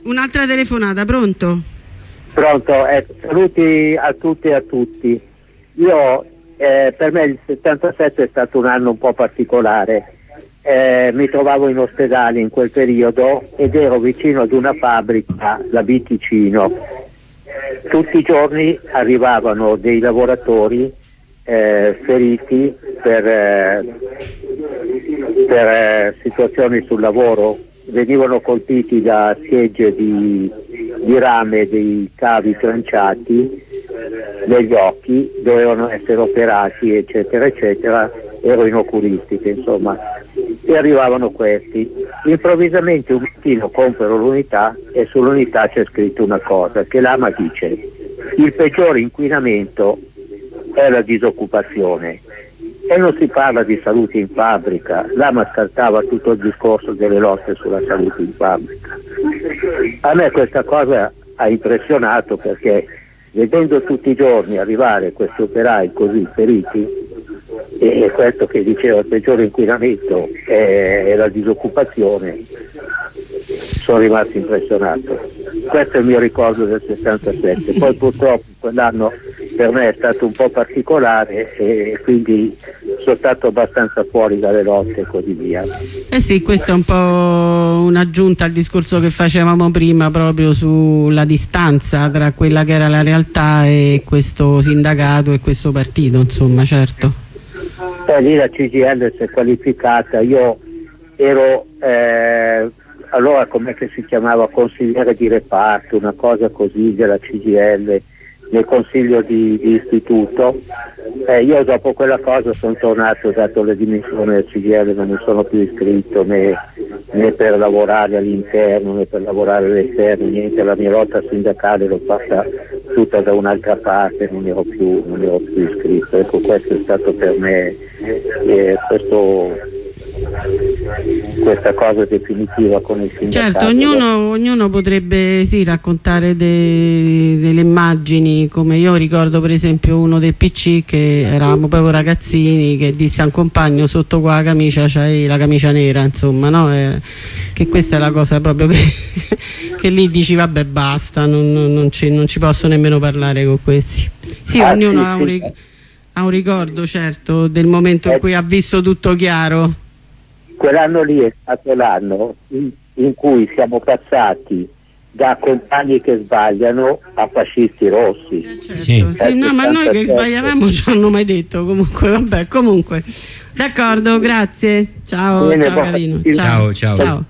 Un'altra telefonata, pronto? Pronto, saluti a tutti e a tutti. Io, per me il 77 è stato un anno un po' particolare. Mi trovavo in ospedale in quel periodo ed ero vicino ad una fabbrica, la Viticino. Tutti i giorni arrivavano dei lavoratori feriti per situazioni sul lavoro, venivano colpiti da schegge di rame, dei cavi tranciati negli occhi, dovevano essere operati eccetera eccetera, ero in oculistica insomma, e arrivavano questi. Improvvisamente un mattino compro l'unità e sull'unità c'è scritto una cosa che l'AMA dice: il peggiore inquinamento è la disoccupazione. E non si parla di salute in fabbrica, l'AMA scartava tutto il discorso delle lotte sulla salute in fabbrica. A me questa cosa ha impressionato, perché vedendo tutti i giorni arrivare questi operai così feriti, e questo che diceva il peggiore inquinamento è la disoccupazione, sono rimasto impressionato. Questo è il mio ricordo del 67. Poi purtroppo quell'anno per me è stato un po' particolare e quindi sono stato abbastanza fuori dalle lotte e così via. Eh sì, questo è un po' un'aggiunta al discorso che facevamo prima, proprio sulla distanza tra quella che era la realtà e questo sindacato e questo partito, insomma, certo. Lì la CGIL si è qualificata, io ero allora com'è che si chiamava, consigliere di reparto, una cosa così della CGIL nel consiglio di istituto. Io dopo quella cosa sono tornato, dato le dimensioni del CGIL non mi sono più iscritto né per lavorare all'interno né per lavorare all'esterno, niente. La mia lotta sindacale l'ho fatta tutta da un'altra parte, non ero più iscritto. Ecco, questo è stato per me questa cosa definitiva con il sindacato. Certo, ognuno potrebbe sì raccontare delle immagini, come io ricordo per esempio uno del PC, che eravamo proprio ragazzini, che disse a un compagno: sotto qua la camicia c'hai la camicia nera, insomma, no? Che questa è la cosa proprio che lì dici vabbè basta, non ci posso nemmeno parlare con questi. Sì, ognuno ha un ricordo, certo, del momento in cui ha visto tutto chiaro. Quell'anno lì è stato l'anno in cui siamo passati da compagni che sbagliano a fascisti rossi. Certo. Sì, no, ma noi che sbagliavamo ci hanno mai detto, comunque, vabbè, comunque. D'accordo, grazie. Ciao, ciao Carino. Ciao.